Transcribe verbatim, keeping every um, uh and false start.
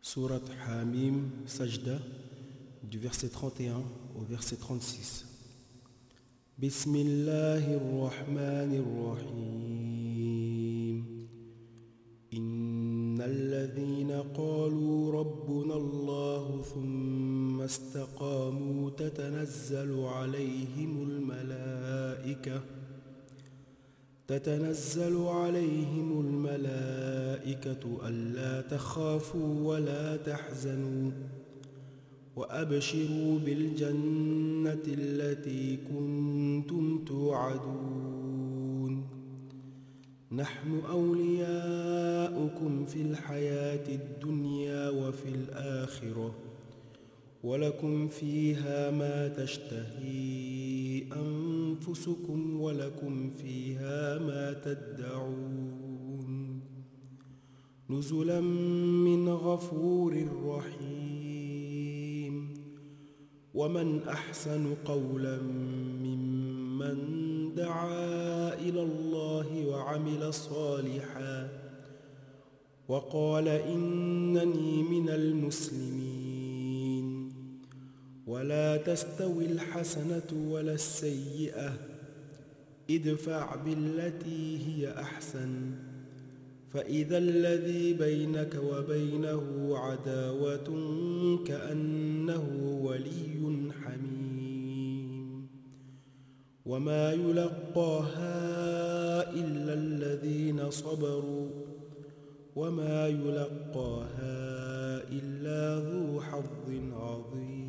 Sourate Hamim, Sajda, du verset trente et un au verset trente-six. Bismillahir-Rahmanir-Rahim. Innal ladhina qalu rabbuna Allah thumma istaqamu tatanazzalu alayhimul malaa'ikah تتنزل عليهم الملائكة ألا تخافوا ولا تحزنوا وأبشروا بالجنة التي كنتم توعدون نحن أولياؤكم في الحياة الدنيا وفي الآخرة ولكم فيها ما تشتهي أنفسكم ولكم فيها ما تدعون نزلا من غفور رحيم ومن أحسن قولا ممن دعا إلى الله وعمل صالحا وقال إنني من المسلمين ولا تستوي الحسنة ولا السيئة ادفع بالتي هي أحسن فإذا الذي بينك وبينه عداوة كأنه ولي حميم وما يلقاها إلا الذين صبروا وما يلقاها إلا ذو حظ عظيم